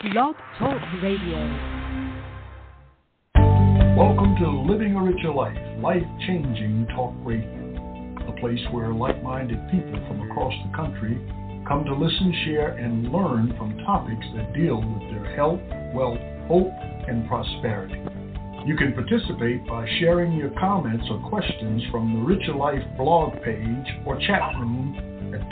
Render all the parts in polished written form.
Blog Talk Radio. Welcome to Living a Richer Life, life-changing talk radio, a place where like-minded people from across the country come to listen, share, and learn from topics that deal with their health, wealth, hope, and prosperity. You can participate by sharing your comments or questions from the Richer Life blog page or chat room at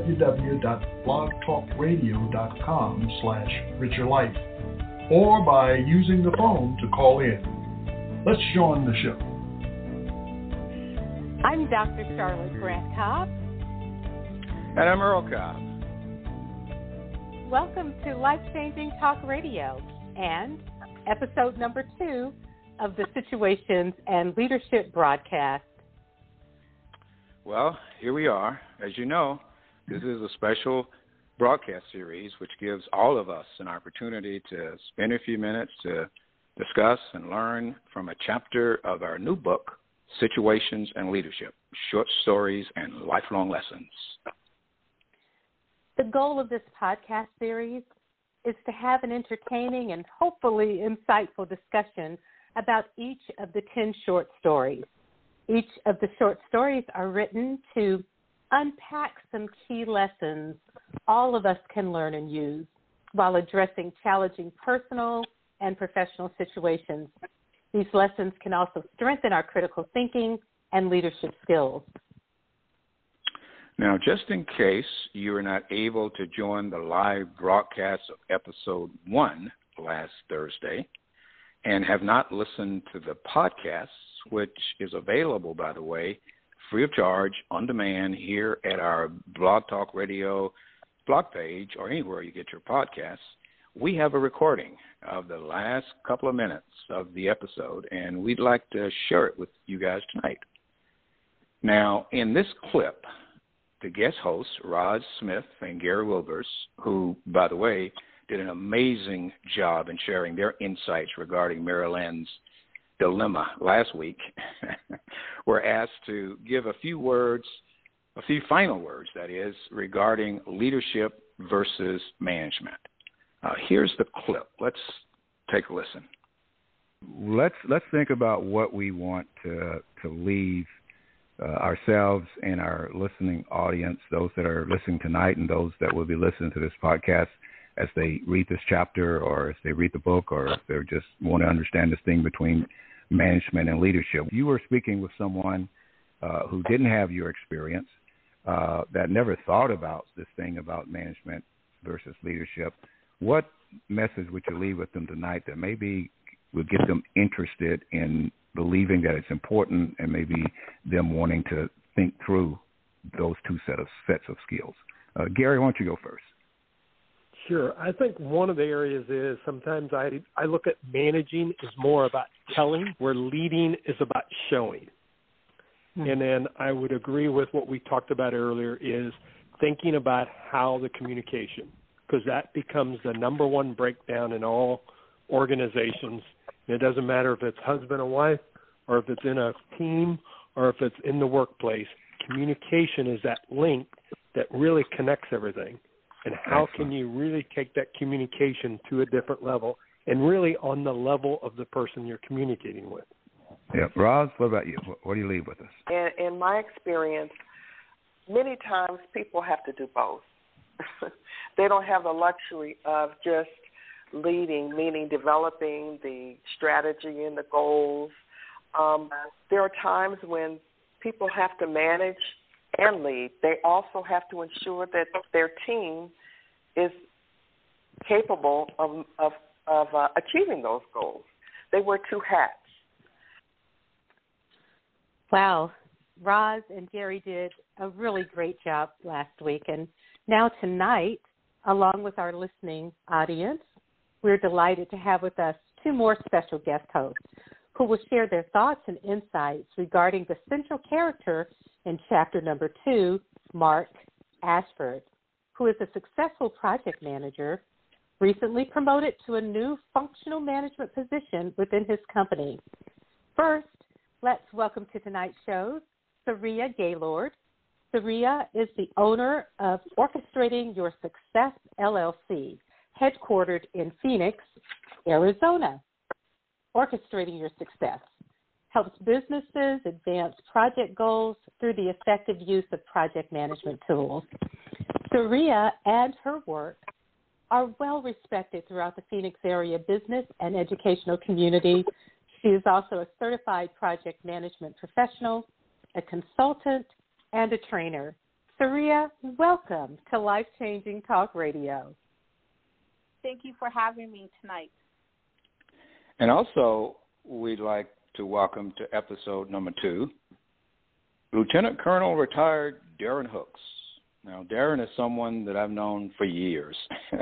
www.blogtalkradio.com/richerlife, or by using the phone to call in. Let's join the show. I'm Dr. Charlotte Grant Cobb. And I'm Earl Cobb. Welcome to Life Changing Talk Radio and episode number 2 of the Situations and Leadership broadcast. Well, here we are. As you know, this is a special broadcast series which gives all of us an opportunity to spend a few minutes to discuss and learn from a chapter of our new book, Situations and Leadership, Short Stories and Lifelong Lessons. The goal of this podcast series is to have an entertaining and hopefully insightful discussion about each of the 10 short stories. Each of the short stories are written to unpack some key lessons all of us can learn and use while addressing challenging personal and professional situations. These lessons can also strengthen our critical thinking and leadership skills. Now, just in case you were not able to join the live broadcast of episode 1 last Thursday and have not listened to the podcast, which is available, by the way, free of charge, on demand, here at our Blog Talk Radio blog page or anywhere you get your podcasts, we have a recording of the last couple of minutes of the episode, and we'd like to share it with you guys tonight. Now, in this clip, the guest hosts, Roz Smith and Gary Wilbers, who, by the way, did an amazing job in sharing their insights regarding Mary Lynn's dilemma last week, were asked to give a few final words, that is, regarding leadership versus management. Here's the clip. Let's take a listen. Let's think about what we want to leave ourselves and our listening audience, those that are listening tonight and those that will be listening to this podcast as they read this chapter or as they read the book or if they just want to understand this thing between management and leadership. You were speaking with someone who didn't have your experience, that never thought about this thing about management versus leadership. What message would you leave with them tonight that maybe would get them interested in believing that it's important and maybe them wanting to think through those two sets of skills? Gary, why don't you go first? Sure. I think one of the areas is sometimes I look at managing is more about telling, where leading is about showing. And then I would agree with what we talked about earlier is thinking about how the communication, because that becomes the number one breakdown in all organizations. And it doesn't matter if it's husband and wife or if it's in a team or if it's in the workplace. Communication is that link that really connects everything. And how can you really take that communication to a different level and really on the level of the person you're communicating with? Yeah. Roz, what about you? What do you leave with us? In my experience, many times people have to do both. They don't have the luxury of just leading, meaning developing the strategy and the goals. There are times when people have to manage and lead. They also have to ensure that their team is capable of achieving those goals. They wear two hats. Wow. Roz and Gary did a really great job last week. And now tonight, along with our listening audience, we're delighted to have with us 2 more special guest hosts who will share their thoughts and insights regarding the central character in chapter number 2, Mark Ashford, who is a successful project manager, recently promoted to a new functional management position within his company. First, let's welcome to tonight's show, Saria Gaylord. Saria is the owner of Orchestrating Your Success, LLC, headquartered in Phoenix, Arizona. Orchestrating Your Success helps businesses advance project goals through the effective use of project management tools. Saria and her work are well respected throughout the Phoenix area business and educational community. She is also a certified project management professional, a consultant, and a trainer. Saria, welcome to Life Changing Talk Radio. Thank you for having me tonight. And also, we'd like to welcome to episode number 2, Lieutenant Colonel retired Darren Hooks. Now, Darren is someone that I've known for years,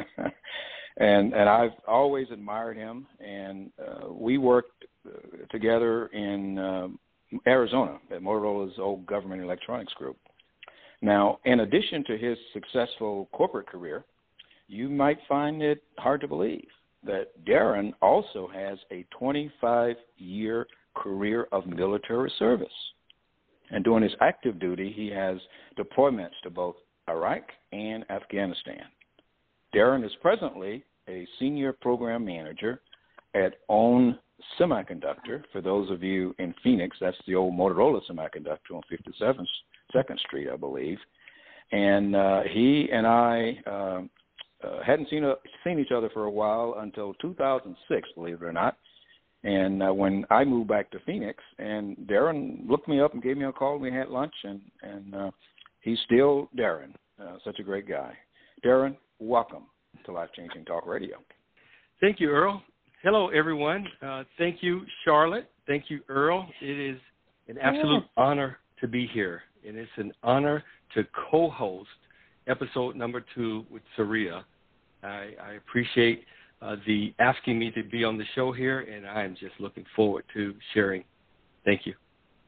and I've always admired him, and we worked together in Arizona at Motorola's old government electronics group. Now, in addition to his successful corporate career, you might find it hard to believe that Darren also has a 25-year career of military service. And during his active duty, he has deployments to both Iraq and Afghanistan. Darren is presently a senior program manager at OWN Semiconductor. For those of you in Phoenix, that's the old Motorola Semiconductor on 52nd Street, I believe. And he and I hadn't seen each other for a while until 2006, believe it or not. And when I moved back to Phoenix, and Darren looked me up and gave me a call, and we had lunch, and he's still Darren, such a great guy. Darren, welcome to Life Changing Talk Radio. Thank you, Earl. Hello, everyone. Thank you, Charlotte. Thank you, Earl. It is an absolute honor to be here, and it's an honor to co-host episode number 2 with Saria. I appreciate the asking me to be on the show here, and I am just looking forward to sharing. Thank you.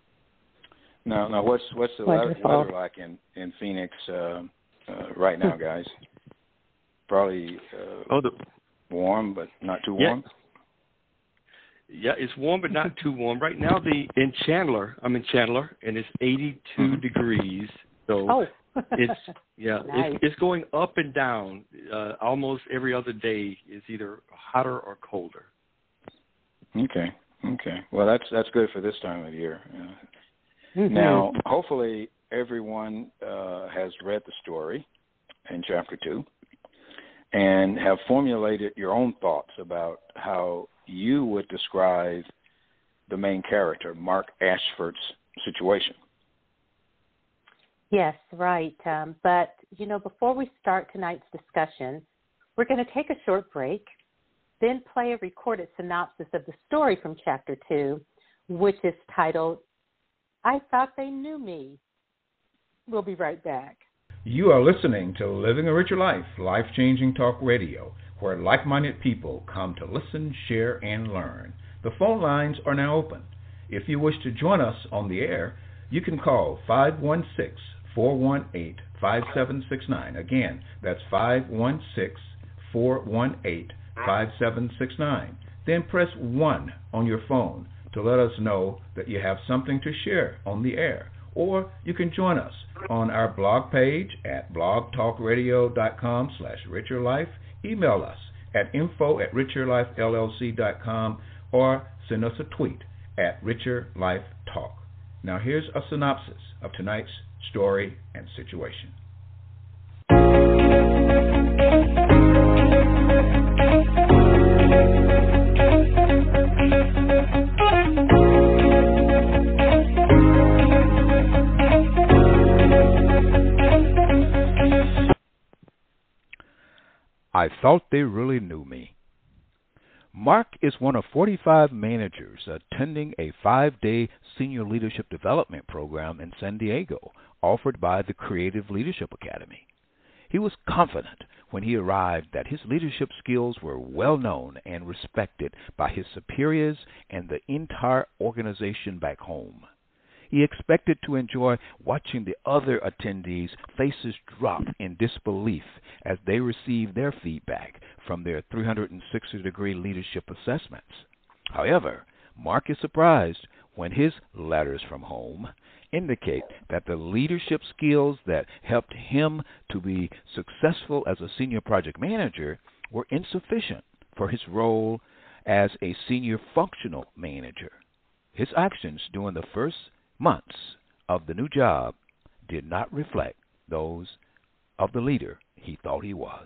Now, what's the weather like in Phoenix right now, guys? Probably warm, but not too warm. Yeah, it's warm, but not too warm. Right now, I'm in Chandler, and it's 82 degrees. So it's nice. it's going up and down. Almost every other day is either hotter or colder. Okay. Well, that's good for this time of year. Now, hopefully, everyone has read the story in Chapter 2 and have formulated your own thoughts about how you would describe the main character, Mark Ashford's situation. Yes, right. But, before we start tonight's discussion, we're going to take a short break, then play a recorded synopsis of the story from Chapter 2, which is titled, I Thought They Knew Me. We'll be right back. You are listening to Living a Richer Life, Life-Changing Talk Radio, where like-minded people come to listen, share, and learn. The phone lines are now open. If you wish to join us on the air, you can call 516-418-5769. Again, that's 516-418-5769. Then press 1 on your phone to let us know that you have something to share on the air. Or you can join us on our blog page at blogtalkradio.com/richerlife. Email us at info@richerlifellc.com or send us a tweet at richerlifetalk. Now here's a synopsis of tonight's story and situation. I thought they really knew me. Mark is one of 45 managers attending a 5-day senior leadership development program in San Diego, offered by the Creative Leadership Academy. He was confident when he arrived that his leadership skills were well known and respected by his superiors and the entire organization back home. He expected to enjoy watching the other attendees' faces drop in disbelief as they received their feedback from their 360-degree leadership assessments. However, Mark is surprised when his letters from home indicate that the leadership skills that helped him to be successful as a senior project manager were insufficient for his role as a senior functional manager. His actions during the first months of the new job did not reflect those of the leader he thought he was.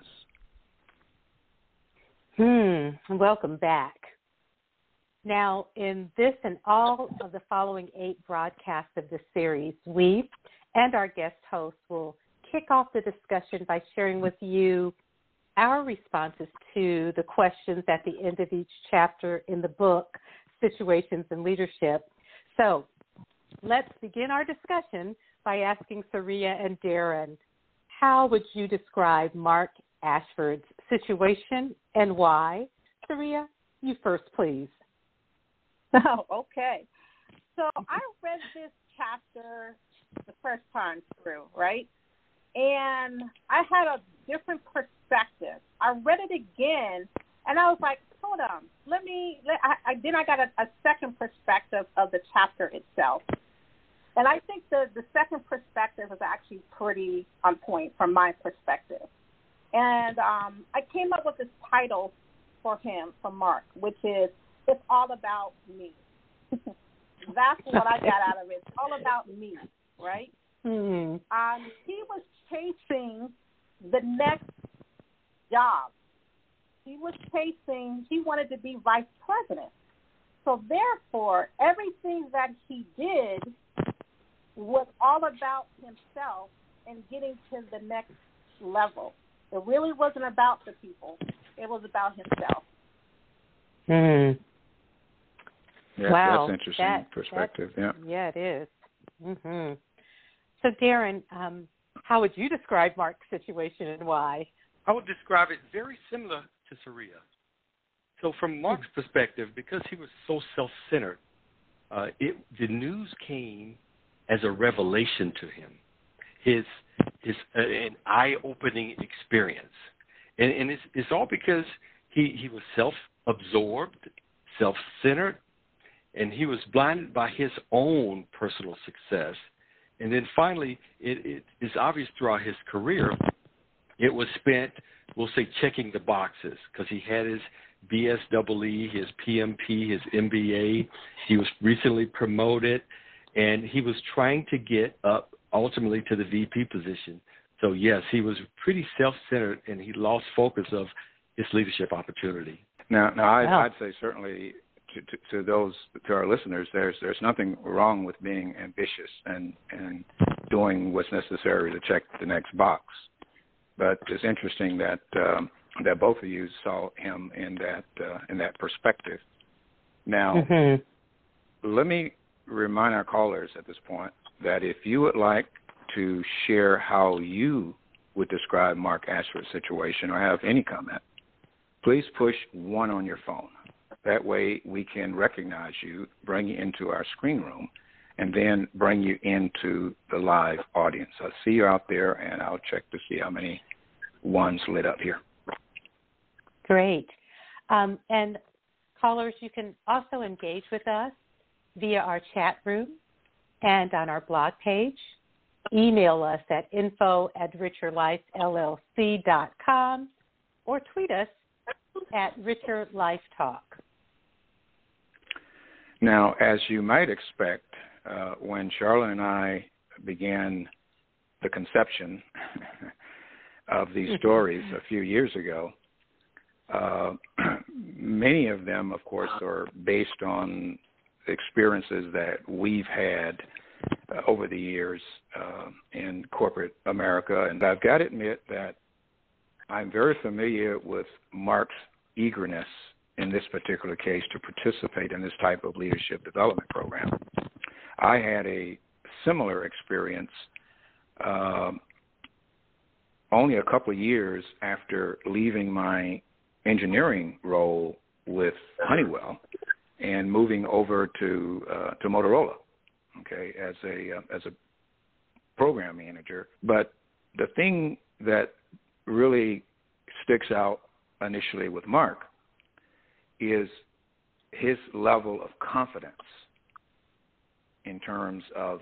Welcome back. Now, in this and all of the following 8 broadcasts of this series, we and our guest hosts will kick off the discussion by sharing with you our responses to the questions at the end of each chapter in the book, Situations in Leadership. So let's begin our discussion by asking Saria and Darren, how would you describe Mark Ashford's situation and why? Saria, you first, please. Oh, okay. So I read this chapter the first time through, right? And I had a different perspective. I read it again, and I was like, hold on, then I got a second perspective of the chapter itself. And I think the second perspective is actually pretty on point from my perspective. And I came up with this title for him, for Mark, which is, It's All About Me. That's what I got out of it. It's all about me, right? Mm-hmm. He was chasing the next job. He wanted to be vice president. So therefore, everything that he did was all about himself and getting to the next level. It really wasn't about the people. It was about himself. Mm. Yeah, Wow. That's interesting perspective. Yeah, it is. Mm-hmm. So, Darren, how would you describe Mark's situation and why? I would describe it very similar to Saria. So from Mark's perspective, because he was so self-centered, the news came as a revelation to him, an eye-opening experience. And it's all because he was self-absorbed, self-centered, and he was blinded by his own personal success. And then finally, it's obvious throughout his career, it was spent, we'll say, checking the boxes, because he had his BSEE, his PMP, his MBA. He was recently promoted, and he was trying to get up ultimately to the VP position. So, yes, he was pretty self-centered, and he lost focus of his leadership opportunity. Now I'd say certainly to our listeners, there's nothing wrong with being ambitious and doing what's necessary to check the next box. But it's interesting that both of you saw him in that perspective. Now, let me remind our callers at this point that if you would like to share how you would describe Mark Ashford's situation or have any comment, please push 1 on your phone. That way we can recognize you, bring you into our screen room, and then bring you into the live audience. I see you out there, and I'll check to see how many 1s lit up here. Great. And callers, you can also engage with us via our chat room and on our blog page. Email us at info@richerlifellc.com or tweet us at Richer Life Talk. Now, as you might expect, when Charlotte and I began the conception of these stories a few years ago, many of them, of course, are based on experiences that we've had over the years in corporate America. And I've got to admit that I'm very familiar with Mark's eagerness in this particular case to participate in this type of leadership development program. I had a similar experience only a couple of years after leaving my engineering role with Honeywell and moving over to Motorola, okay, as a program manager. But the thing that really sticks out initially with Mark is his level of confidence in terms of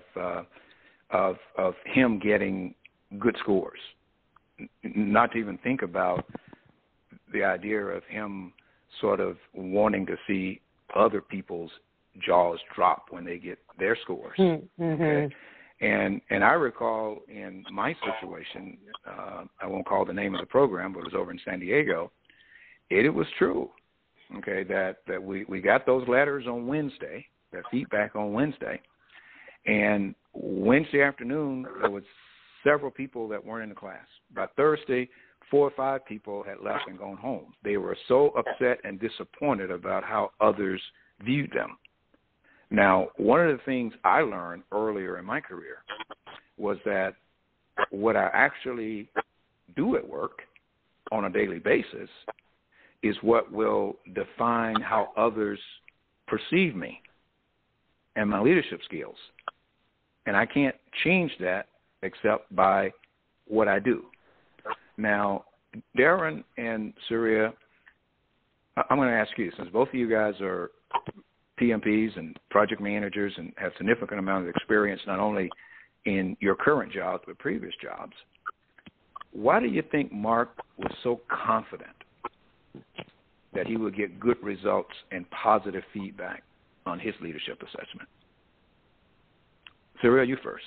him getting good scores. Not to even think about the idea of him sort of wanting to see other people's jaws drop when they get their scores. Mm-hmm. Okay? And I recall in my situation, I won't call the name of the program, but it was over in San Diego. It was true, okay, that we got those letters on Wednesday, that feedback on Wednesday, and Wednesday afternoon there was several people that weren't in the class. By Thursday, 4 or 5 people had left and gone home. They were so upset and disappointed about how others viewed them. Now, one of the things I learned earlier in my career was that what I actually do at work on a daily basis is what will define how others perceive me and my leadership skills. And I can't change that except by what I do. Now, Darren and Surya, I'm going to ask you, since both of you guys are PMPs and project managers and have significant amount of experience not only in your current jobs but previous jobs, why do you think Mark was so confident that he would get good results and positive feedback on his leadership assessment? Surya, you first.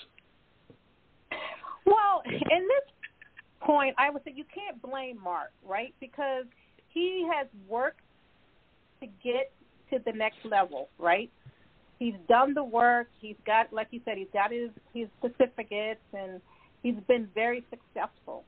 Well, in this point, I would say you can't blame Mark, right? Because he has worked to get to the next level, right? He's done the work. He's got, like you said, he's got his certificates, and he's been very successful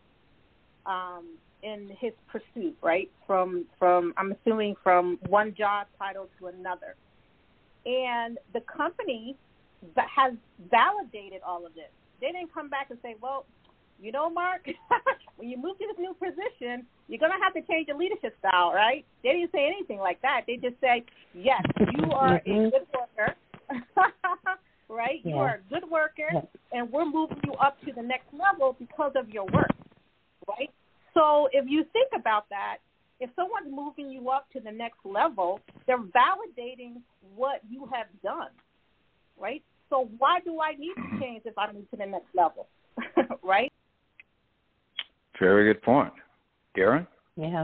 in his pursuit, right? From I'm assuming from one job title to another. And the company has validated all of this. They didn't come back and say, well, you know, Mark, when you move to this new position, you're going to have to change your leadership style, right? They didn't say anything like that. They just say, yes, you are a good worker, right? You are a good worker, and we're moving you up to the next level because of your work, right? So if you think about that, if someone's moving you up to the next level, they're validating what you have done, right? So why do I need to change if I move to the next level, right? Very good point. Darren? Yeah.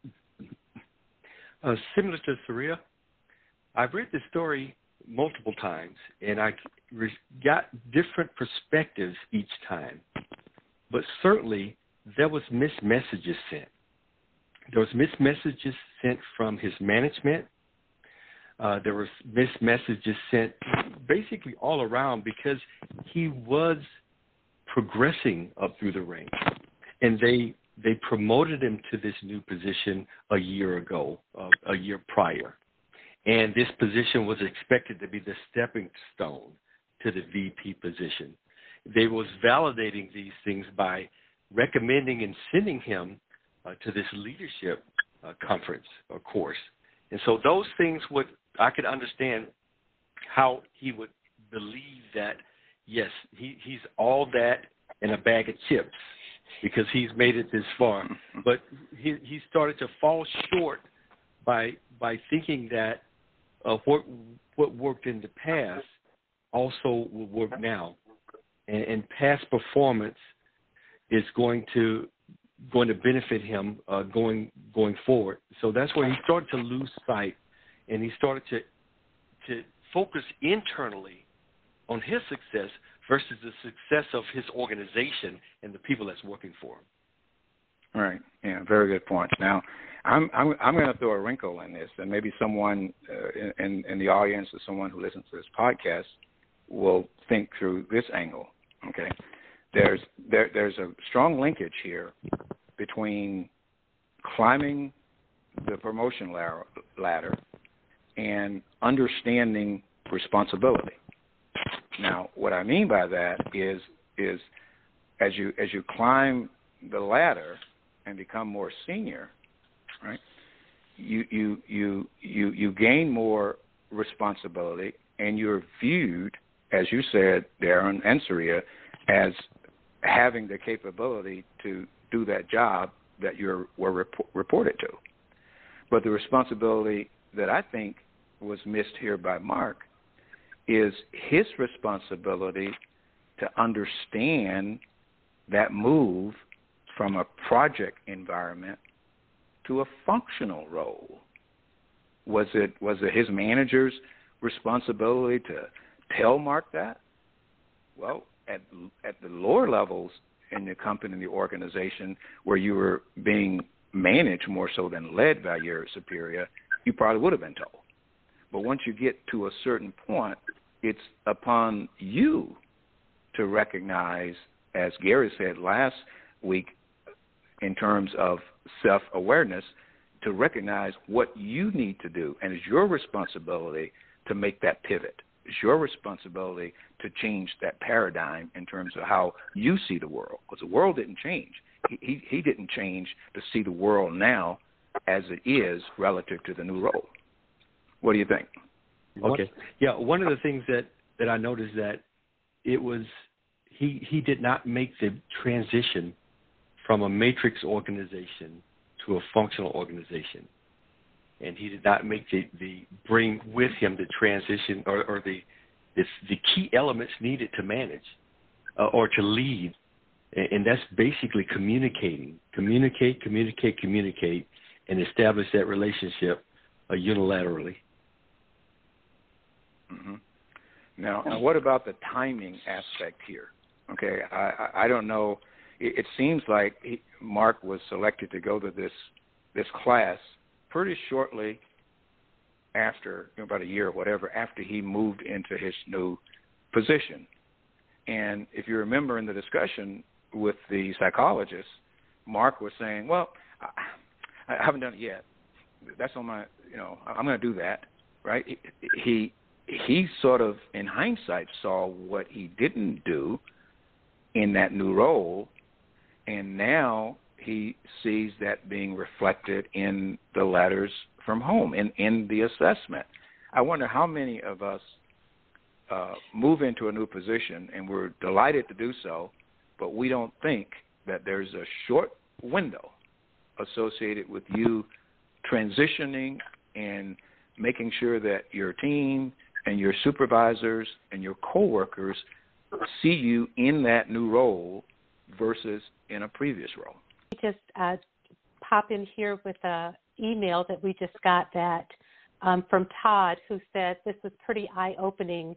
Similar to Surya, I've read this story multiple times, and I got different perspectives each time. But certainly, there was mixed messages sent. There was mixed messages sent from his management. There was mixed messages sent basically all around because he was progressing up through the ranks. And they promoted him to this new position a year ago, a year prior. And this position was expected to be the stepping stone to the VP position. They was validating these things by recommending and sending him to this leadership conference or course. And so those things I could understand how he would believe that, yes, he's all that in a bag of chips because he's made it this far. But he started to fall short by thinking that what worked in the past also will work now. And past performance is going to benefit him going forward. So that's where he started to lose sight, and he started to focus internally on his success versus the success of his organization and the people that's working for him. All right. Yeah, very good point. Now, I'm going to throw a wrinkle in this, and maybe someone in the audience or someone who listens to this podcast will think through this angle. Okay. There's a strong linkage here between climbing the promotion ladder and understanding responsibility. Now, what I mean by that is as you climb the ladder and become more senior, right? You gain more responsibility, and you're viewed, as you said, Darren and Surya, as having the capability to do that job that you were reported to. But the responsibility that I think was missed here by Mark is his responsibility to understand that move from a project environment to a functional role? Was it his manager's responsibility to tell Mark that? Well, at the lower levels in the company, the organization, where you were being managed more so than led by your superior, you probably would have been told. But once you get to a certain point, it's upon you to recognize, as Gary said last week, in terms of self-awareness, to recognize what you need to do. And it's your responsibility to make that pivot. It's your responsibility to change that paradigm in terms of how you see the world. Because the world didn't change. He didn't change to see the world now as it is relative to the new role. What do you think? Okay. Yeah, one of the things that I noticed that it was he did not make the transition from a matrix organization to a functional organization. And he did not make the bring with him the transition or the key elements needed to manage or to lead. And that's basically communicating, and establish that relationship unilaterally. Mm-hmm. Now, what about the timing aspect here? Okay, I don't know. It seems like Mark was selected to go to this class pretty shortly after, about a year or whatever, after he moved into his new position. And if you remember in the discussion with the psychologist, Mark was saying, well, I haven't done it yet. That's on my, I'm going to do that, right? He sort of, in hindsight, saw what he didn't do in that new role, and now he sees that being reflected in the letters from home, in the assessment. I wonder how many of us move into a new position, and we're delighted to do so, but we don't think that there's a short window associated with you transitioning and making sure that your team and your supervisors and your coworkers see you in that new role versus in a previous role. Just pop in here with an email that we just got that from Todd, who said this was pretty eye-opening.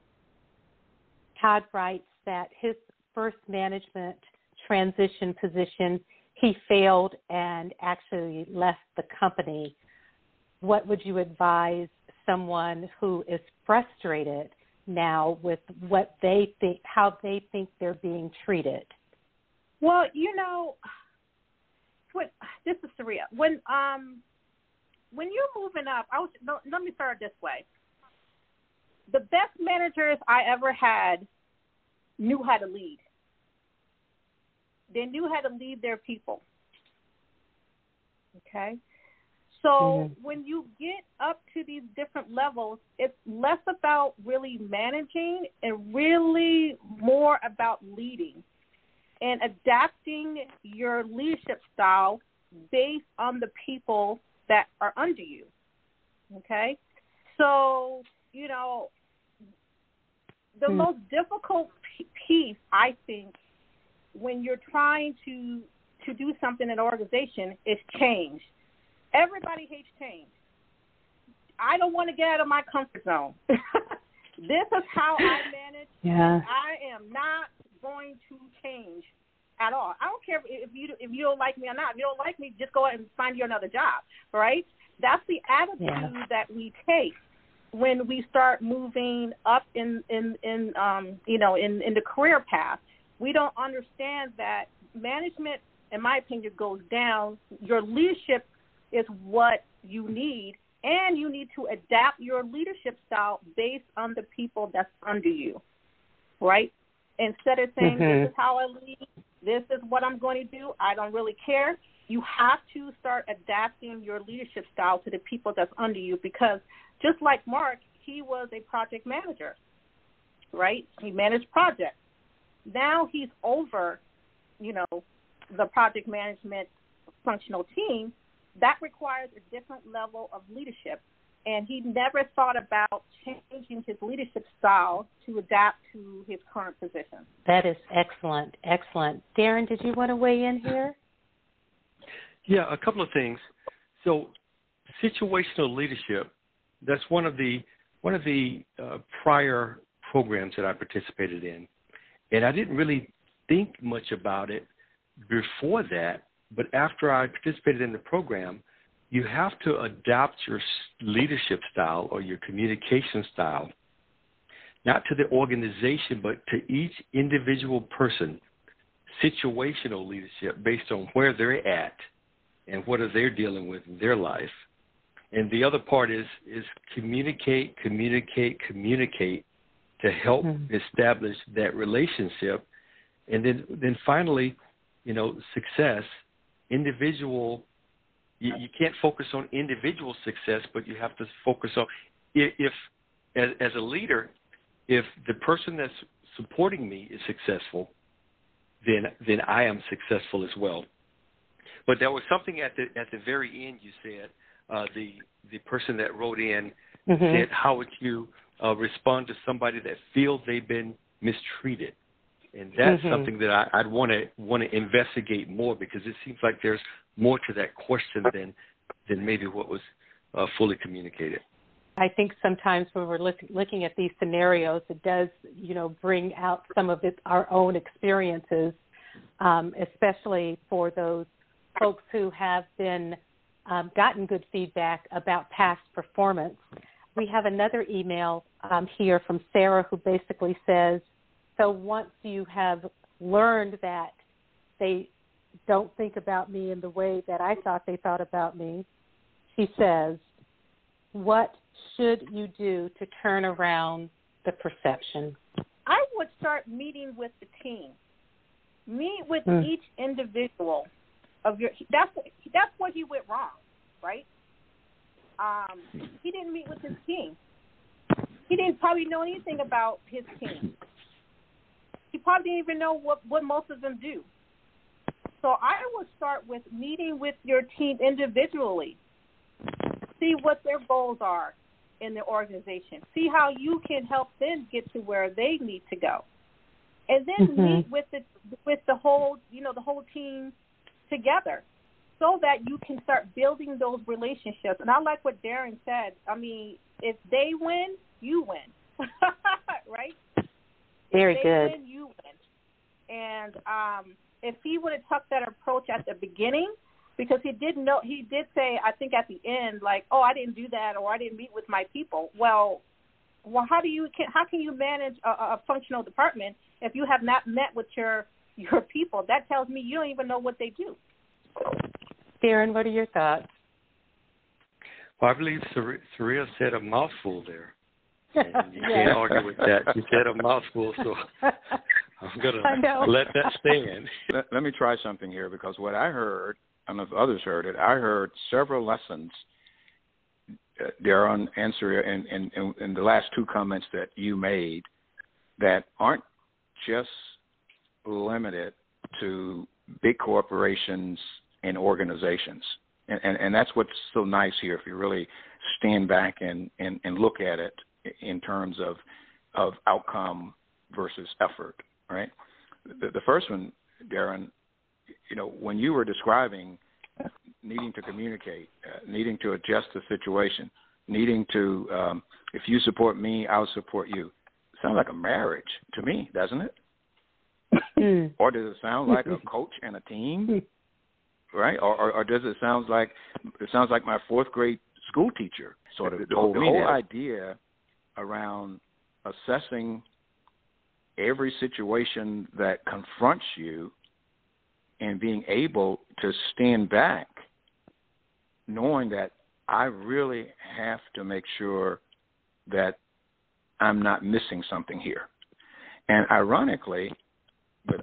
Todd writes that his first management transition position, he failed and actually left the company. What would you advise someone who is frustrated now with what they think, how they think they're being treated? Well, this is Saria. When you're moving up, let me start this way. The best managers I ever had knew how to lead. They knew how to lead their people. Okay? So when you get up to these different levels, it's less about really managing and really more about leading and adapting your leadership style based on the people that are under you. Okay? So, the most difficult piece, I think, when you're trying to do something in an organization is change. Everybody hates change. I don't want to get out of my comfort zone. This is how I manage. Yeah. I am not going to change at all. I don't care if you don't like me or not. If you don't like me, just go out and find you another job, right? That's the attitude that we take when we start moving up in the career path. We don't understand that management, in my opinion, goes down. Your leadership is what you need, and you need to adapt your leadership style based on the people that's under you, right? Instead of saying, this is how I lead, this is what I'm going to do, I don't really care, you have to start adapting your leadership style to the people that's under you, because just like Mark, he was a project manager, right? He managed projects. Now he's over, the project management functional team. That requires a different level of leadership, and he never thought about changing his leadership style to adapt to his current position. That is excellent, excellent. Darren, did you want to weigh in here? Yeah, a couple of things. So situational leadership, that's one of the prior programs that I participated in. And I didn't really think much about it before that, but after I participated in the program, you have to adapt your leadership style or your communication style, not to the organization, but to each individual person. Situational leadership based on where they're at and what are they dealing with in their life. And the other part is communicate to help establish that relationship. And then finally, success, individual, you can't focus on individual success, but you have to focus on, if as a leader, if the person that's supporting me is successful, then I am successful as well. But there was something at the very end you said, the person that wrote in said, how would you respond to somebody that feels they've been mistreated? And that's something that I'd want to investigate more, because it seems like there's more to that question than maybe what was fully communicated. I think sometimes when we're looking at these scenarios, it does, bring out some of our own experiences, especially for those folks who have been gotten good feedback about past performance. We have another email here from Sarah, who basically says, so once you have learned that they don't think about me in the way that I thought they thought about me, she says, what should you do to turn around the perception? I would start meeting with the team. Meet with each individual of your. That's what he went wrong, right? He didn't meet with his team. He didn't probably know anything about his team. He probably didn't even know what most of them do. So I would start with meeting with your team individually. See what their goals are in the organization. See how you can help them get to where they need to go. And then meet with the whole, the whole team together, so that you can start building those relationships. And I like what Darren said. I mean, if they win, you win. Right? Very if good. They win, you win. And if he would have took that approach at the beginning, because he did say, I think at the end, like, oh, I didn't do that, or I didn't meet with my people. Well, how can you manage a functional department if you have not met with your people? That tells me you don't even know what they do. Darren, what are your thoughts? Well, I believe Saria said a mouthful there. And you can't argue with that. She said a mouthful, so I'm going to let that stand. Let me try something here, because what I heard, I don't know if others heard it, I heard several lessons, Darren and Saria, in the last two comments that you made, that aren't just limited to big corporations and organizations. And that's what's so nice here, if you really stand back and look at it in terms of outcome versus effort, right? The first one, Darren, when you were describing needing to communicate, needing to adjust the situation, needing to, if you support me, I'll support you. It sounds like a marriage to me, doesn't it? Or does it sound like a coach and a team, right? Or does it sounds like my fourth grade school teacher sort of told me? The whole idea around assessing every situation that confronts you and being able to stand back, knowing that I really have to make sure that I'm not missing something here. And ironically, but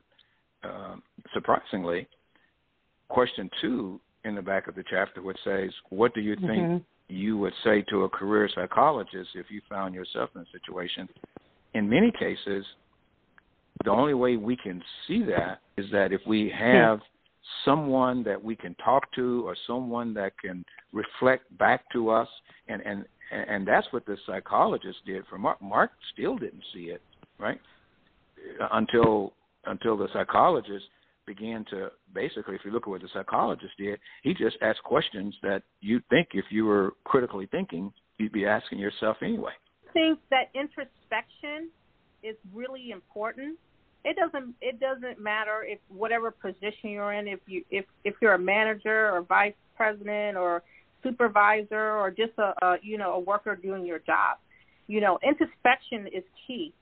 surprisingly, question 2 in the back of the chapter, which says, what do you think you would say to a career psychologist if you found yourself in a situation? In many cases, the only way we can see that is that if we have someone that we can talk to, or someone that can reflect back to us, and that's what the psychologist did for Mark. Mark still didn't see it, right? Until the psychologist began to basically, if you look at what the psychologist did, he just asked questions that you'd think if you were critically thinking, you'd be asking yourself anyway. I think that introspection is really important. It doesn't matter if whatever position you're in, if you're a manager or vice president or supervisor or just a worker doing your job. Introspection is key.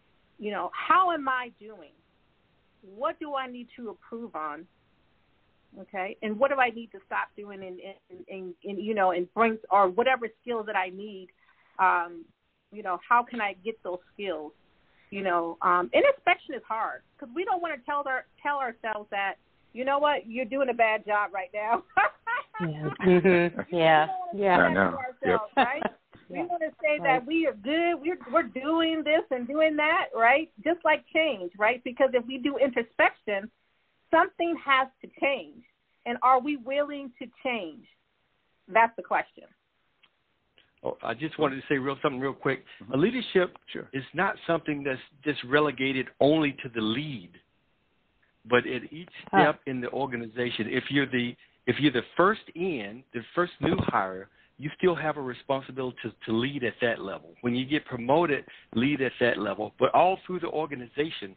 How am I doing? What do I need to improve on? Okay, and what do I need to stop doing and bring, or whatever skills that I need? How can I get those skills? Introspection is hard because we don't want to tell ourselves that, you know what, you're doing a bad job right now. Yeah. Mm-hmm. Yeah. I know. Yep. Right? We want to say that we are good, we're doing this and doing that, right? Just like change, right? Because if we do introspection, something has to change. And are we willing to change? That's the question. Oh, I just wanted to say something real quick. A leadership is not something that's just relegated only to the lead, but at each step in the organization, if you're the first new hire, you still have a responsibility to lead at that level. When you get promoted, lead at that level. But all through the organization,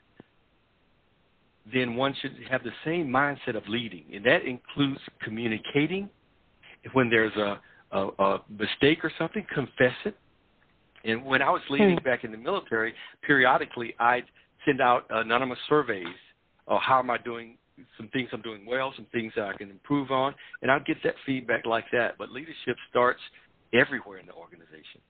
then one should have the same mindset of leading, and that includes communicating. When there's a mistake or something, confess it. And when I was leading back in the military, periodically I'd send out anonymous surveys of how am I doing, some things I'm doing well, some things that I can improve on, and I'll get that feedback like that. But leadership starts everywhere in the organization.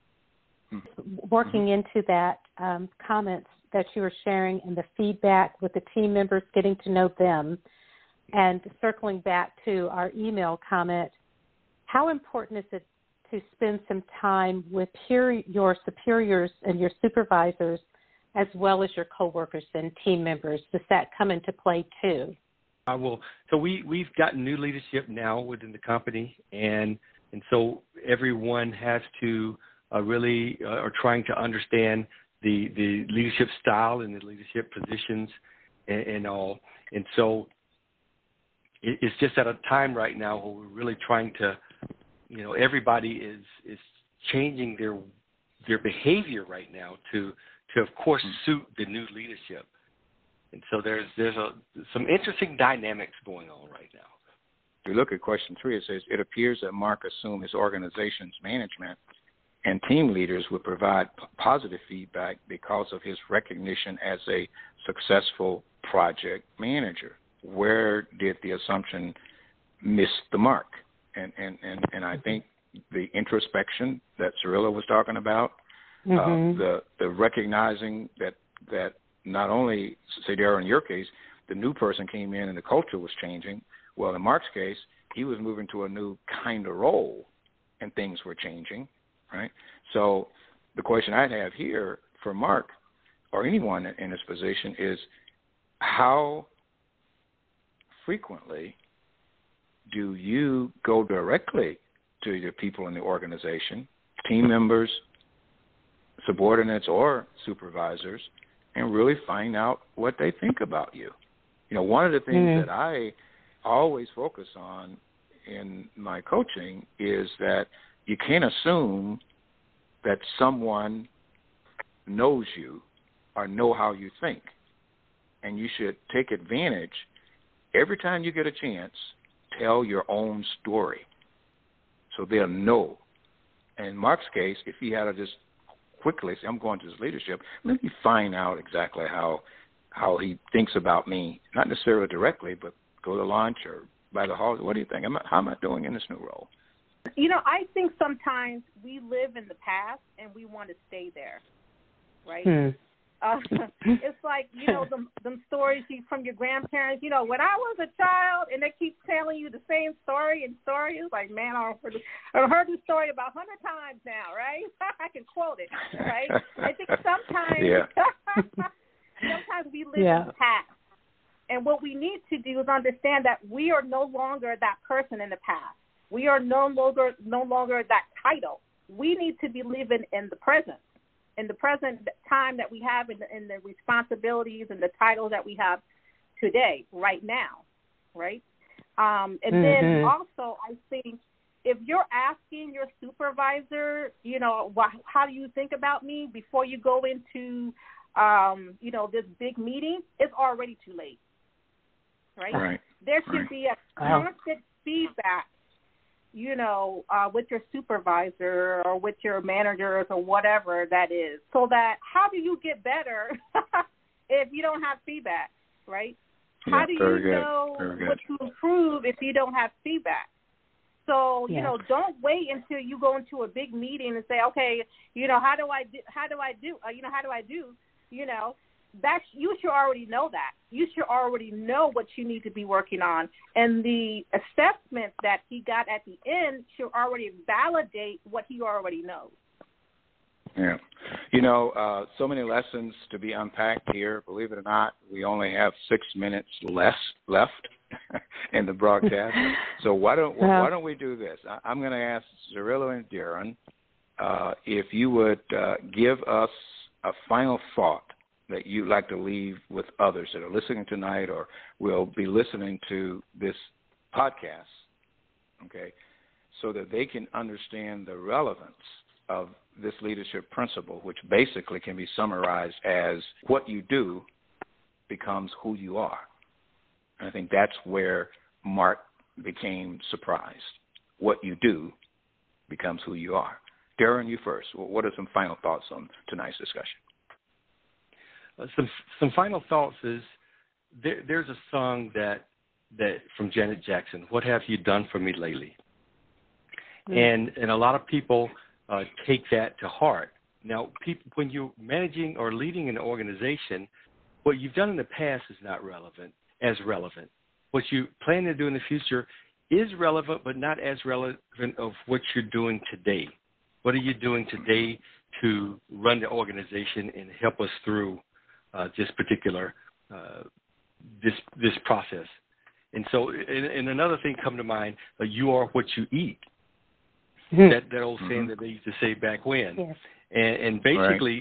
Working into that comments that you were sharing and the feedback with the team members, getting to know them, and circling back to our email comment, how important is it to spend some time with your superiors and your supervisors as well as your coworkers and team members? Does that come into play too? I will. So we've gotten new leadership now within the company, and so everyone has to really are trying to understand the leadership style and the leadership positions and all. And so it's just at a time right now where we're really trying to, everybody is changing their behavior right now to of course suit the new leadership. And so there's some interesting dynamics going on right now. If you look at question 3, it says, it appears that Mark assumed his organization's management and team leaders would provide positive feedback because of his recognition as a successful project manager. Where did the assumption miss the mark? And I think the introspection that Cirilla was talking about, the recognizing that not only, say, Darryl, in your case, the new person came in and the culture was changing. Well, in Mark's case, he was moving to a new kind of role and things were changing, right? So the question I'd have here for Mark or anyone in this position is, how frequently do you go directly to your people in the organization, team members, subordinates, or supervisors, and really find out what they think about you? One of the things that I always focus on in my coaching is that you can't assume that someone knows you or know how you think. And you should take advantage. Every time you get a chance, tell your own story so they'll know. In Mark's case, if he had to just quickly say, I'm going to his leadership, let me find out exactly how he thinks about me, not necessarily directly, but go to lunch or by the hall. What do you think? How am I doing in this new role? I think sometimes we live in the past and we want to stay there, right? It's like, them stories from your grandparents, when I was a child, and they keep telling you the same story. It's like, man, I've heard this story about 100 times now, right? I can quote it, right? I think sometimes sometimes we live in the past. And what we need to do is understand that we are no longer that person in the past. We are no longer that title. We need to be living in the present. In the present time that we have, in the responsibilities and the titles that we have, today, right now, right? And then also, I think if you're asking your supervisor, how do you think about me before you go into, this big meeting, it's already too late, right? There should be a constant feedback, with your supervisor or with your managers or whatever that is, so that how do you get better if you don't have feedback, right? How do you know what to improve if you don't have feedback? So, don't wait until you go into a big meeting and say, okay, how do I do? That you should already know that. You should already know what you need to be working on. And the assessment that he got at the end should already validate what he already knows. Yeah. So many lessons to be unpacked here. Believe it or not, we only have 6 minutes left in the broadcast. So why don't we do this? I'm going to ask Zarrillo and Darren if you would give us a final thought that you'd like to leave with others that are listening tonight or will be listening to this podcast, okay, so that they can understand the relevance of this leadership principle, which basically can be summarized as what you do becomes who you are. And I think that's where Mark became surprised. What you do becomes who you are. Darren, you first. What are some final thoughts on tonight's discussion? Some final thoughts is there's a song that from Janet Jackson, "What Have You Done For Me Lately?" And a lot of people take that to heart. Now, when you're managing or leading an organization, what you've done in the past is not relevant. What you plan to do in the future is relevant, but not as relevant of what you're doing today. What are you doing today to run the organization and help us through this particular this process? And so, and another thing come to mind: you are what you eat. That old saying that they used to say back when. Yes. And basically,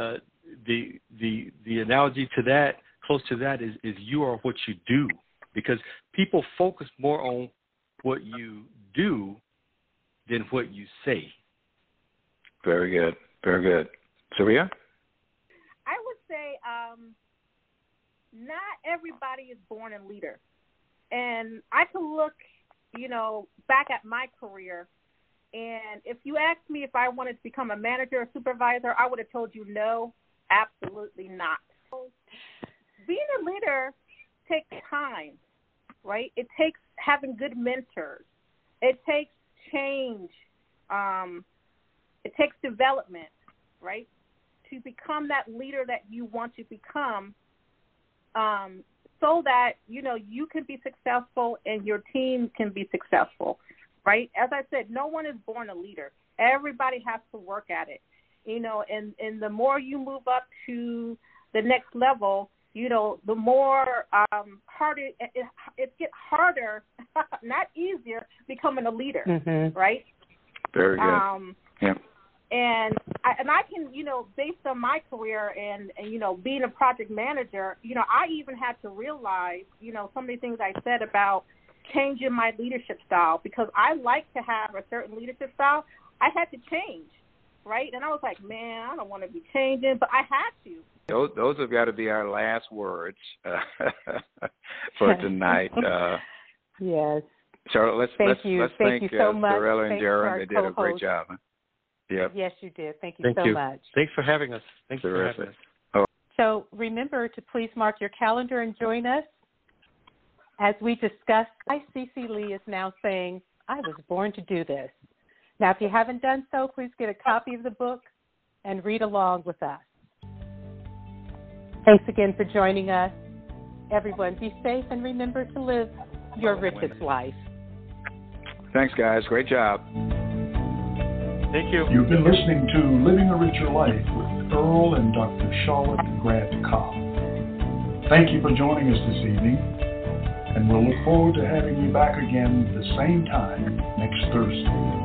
the analogy to that, close to that, is you are what you do, because people focus more on what you do than what you say. Very good. Very good. Saria? I would say not everybody is born a leader. And I can look, back at my career, and if you asked me if I wanted to become a manager or supervisor, I would have told you no, absolutely not. Being a leader takes time, right? It takes having good mentors. It takes change. It takes development, right, to become that leader that you want to become, so that, you can be successful and your team can be successful, right? As I said, no one is born a leader. Everybody has to work at it, and the more you move up to the next level, the more harder it gets harder, not easier, becoming a leader, right? Very good. Yeah. And I can, based on my career and being a project manager, I even had to realize, some of the things I said about changing my leadership style, because I like to have a certain leadership style. I had to change, right? And I was like, man, I don't want to be changing, but I had to. Those have got to be our last words for tonight. Yes. Charlotte, let's thank you so much. Zarrillo and Darren. They did a great job. Yep. Yes, you did. Thank you so much. Thanks for having us. Thanks for having us. Oh. So remember to please mark your calendar and join us as we discuss why CeCe Lee is now saying, I was born to do this. Now, if you haven't done so, please get a copy of the book and read along with us. Thanks again for joining us. Everyone, be safe and remember to live your richest life. Thanks, guys. Great job. Thank you. You've been listening to Living a Richer Life with Earl and Dr. Charlotte Grant Cobb. Thank you for joining us this evening, and we'll look forward to having you back again the same time next Thursday.